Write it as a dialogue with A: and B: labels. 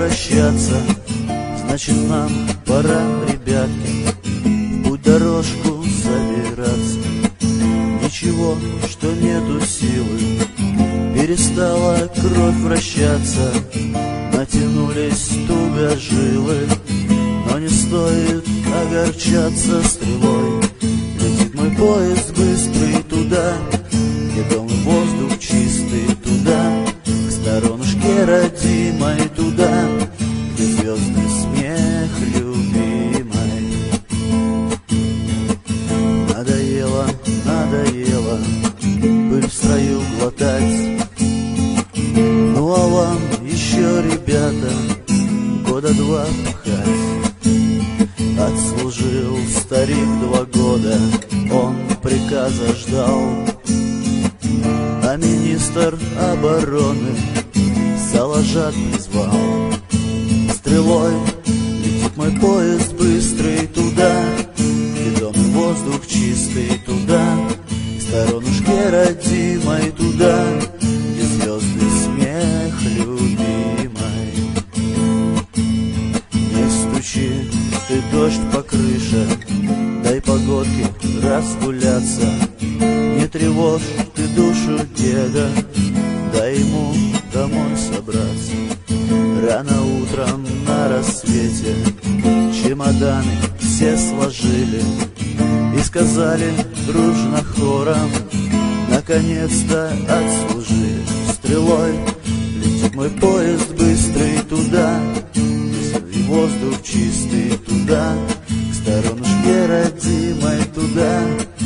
A: прощаться, значит нам пора, ребятки, в путь дорожку собираться. Ничего, что нету силы, перестала кровь вращаться, натянулись туго жилы, но не стоит огорчаться стрелой. Летит мой поезд быстрый туда, где дом и воздух чистый, туда, к сторонушке родимой, туда, где звездный смех любимой. Надоело, надоело пыль в строю глотать. Ну а вам еще, ребята, года два пахать. Отслужил старик 2 года, он приказа ждал, а министр обороны Салажат призвал. Стрелой летит мой поезд быстрый туда, где дом и воздух чистый, туда, к сторонушке родимой, туда, где звездный смех любимой. Не стучи ты, дождь по крыше, дай погодке разгуляться. Не тревожь ты душу деда, дай ему домой собраться. Рано утром на рассвете чемоданы все сложили и сказали дружно хором: наконец-то отслужили. Стрелой летит мой поезд быстрый туда, и воздух чистый, туда, к сторонушке родимой, туда,